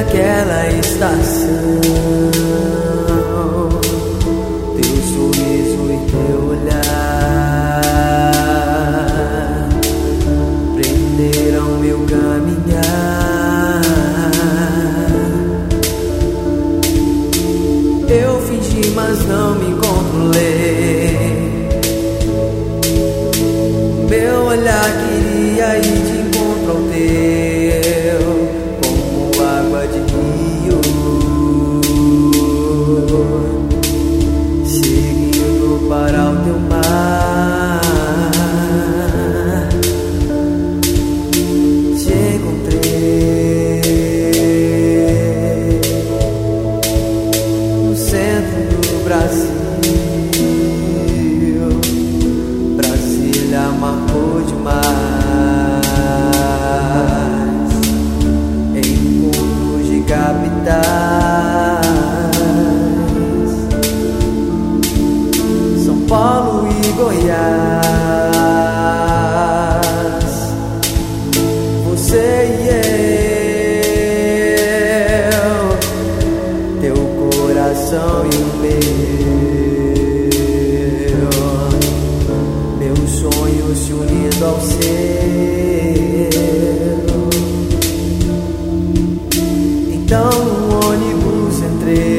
naquela estação. Teu sorriso e teu olhar prenderam meu caminhar. Eu fingi, mas não me controlei. Meu olhar queria ir de encontro ao teu, como água de rio, seguindo para o teu mar. Te encontrei no centro do Brasil. Brasília marcou demais encontros de capitais, São Paulo e Goiás. Você e eu, teu coração e o meu sonho se unindo ao seu. Então no ônibus entrei.